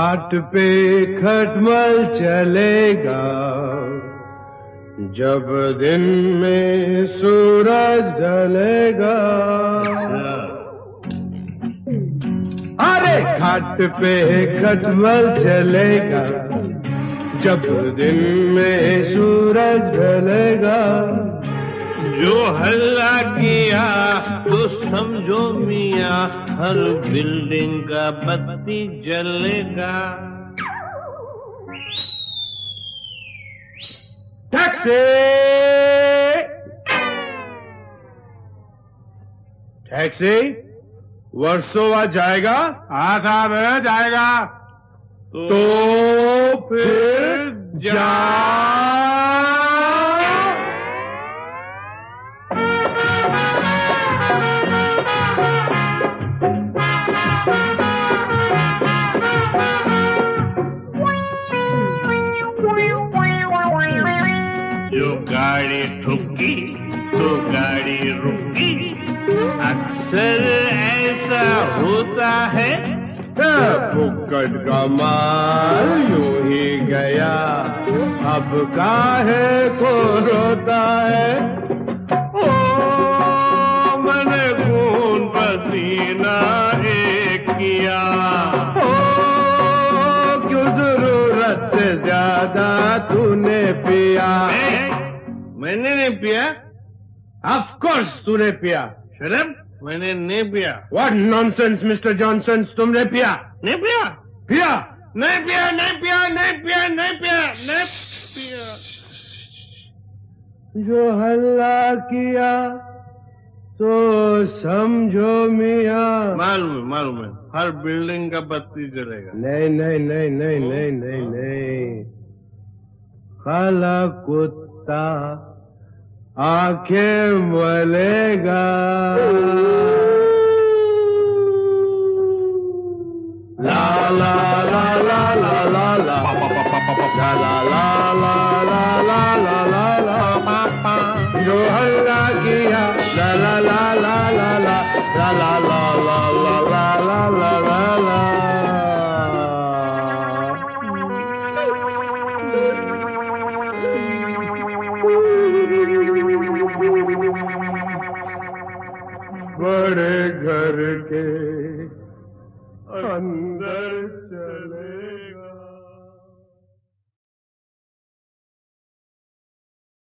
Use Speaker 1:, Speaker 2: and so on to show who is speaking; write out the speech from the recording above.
Speaker 1: घाट पे खटमल चलेगा, जब दिन में सूरज ढलेगा। अरे घाट पे खटमल चलेगा, जब दिन में सूरज ढलेगा।
Speaker 2: जो हल्ला किया तो समझो मियाँ, हर बिल्डिंग का बत्ती जलेगा।
Speaker 1: टैक्सी! टैक्सी! वर्सोवा जाएगा?
Speaker 3: हाँ साहब जाएगा।
Speaker 1: तो फिर जा।
Speaker 2: जो गाड़ी ठुकी तो गाड़ी रुकी, अक्सर ऐसा होता है।
Speaker 1: फुक्कट का माल यूं ही गया, अब काहे को रोता है।
Speaker 2: ओ मैंने खून पसीना एक किया,
Speaker 1: ओ क्यों जरूरत से ज्यादा तूने पिया।
Speaker 2: मैंने नहीं पिया।
Speaker 1: ऑफ कोर्स तूने पिया।
Speaker 2: शरम, मैंने नहीं पिया।
Speaker 1: व्हाट नॉनसेंस मिस्टर जॉनसन, तुमने पिया?
Speaker 2: नहीं पिया।
Speaker 1: पिया?
Speaker 2: नहीं पिया, नहीं पिया, नहीं पिया, नहीं पिया, नहीं पिया।
Speaker 1: जो हल्ला किया तो समझो मियाँ।
Speaker 2: मालूम है, हर बिल्डिंग का बत्ती जलेगा।
Speaker 1: नहीं नहीं नहीं नहीं नहीं नहीं नहीं, काला कुत्ता आंखें मलेगा। ला ला ला ला ला ला ला ला ला ला ला ला ला, जो हल्ला किया ला ला ला ला ला ला ला ला ला ला ला ला ला ला ला। बड़े घर के अंदर चलेगा।